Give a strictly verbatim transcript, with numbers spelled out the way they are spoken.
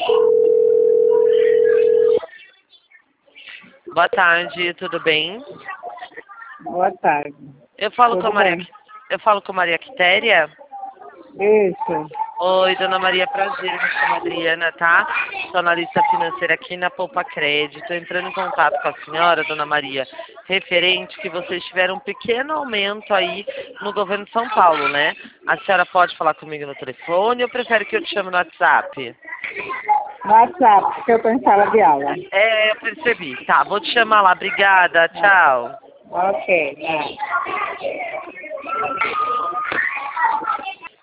Boa tarde, tudo bem? Boa tarde. Eu falo Tudo com a Maria, bem? eu falo com a Maria Quitéria. Isso. Oi, dona Maria, prazer, me chamo Adriana, tá? Sou analista financeira aqui na Poupa Crédito. Entrando em contato com a senhora, dona Maria, referente que vocês tiveram um pequeno aumento aí no governo de São Paulo, né? A senhora pode falar comigo no telefone ou prefere que eu te chame no WhatsApp? No WhatsApp, porque eu estou em sala de aula. É, eu percebi. Tá, vou te chamar lá. Obrigada, tchau. Ok, né?